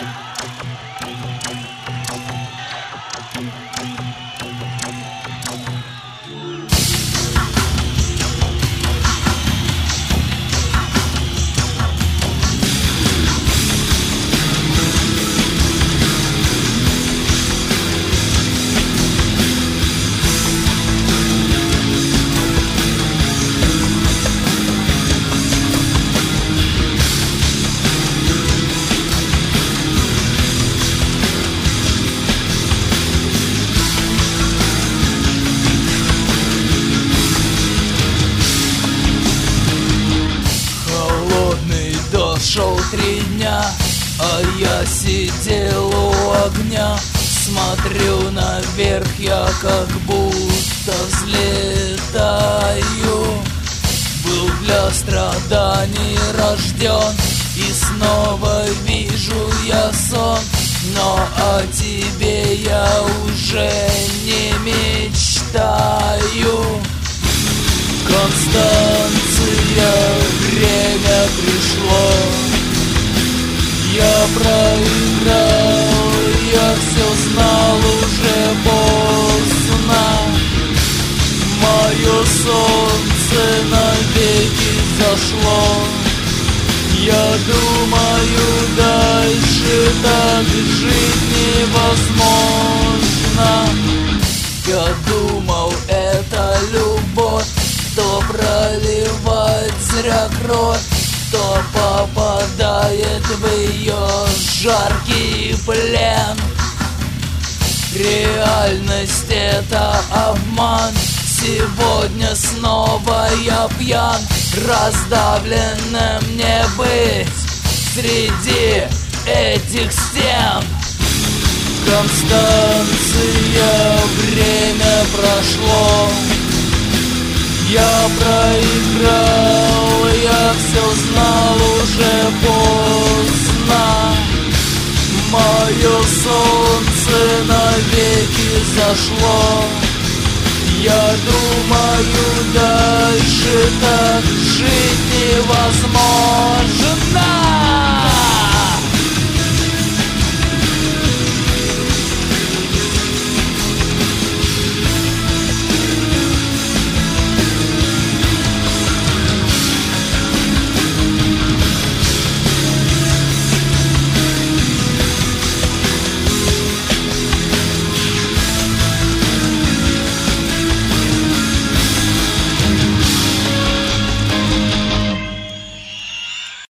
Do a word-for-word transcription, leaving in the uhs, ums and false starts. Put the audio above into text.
Шел три дня, а я сидел у огня. Смотрю наверх, я как будто взлетаю. Был для страданий рожден, и снова вижу я сон. Но о тебе я уже не мечтаю. Констанция, время пришло. Я проиграл, я все знал, уже поздно. Мое солнце навеки зашло. Я думаю, дальше так жить невозможно. Я думал, это любовь, кто проливает зря кровь, кто попадает в ее жаркий плен. Реальность — это обман. Сегодня снова я пьян. Раздавленным мне быть среди этих стен. Констанция, время прошло. Я проиграл, я все знал, уже поздно. Мое солнце навеки зашло. Я думаю, дальше так жить невозможно.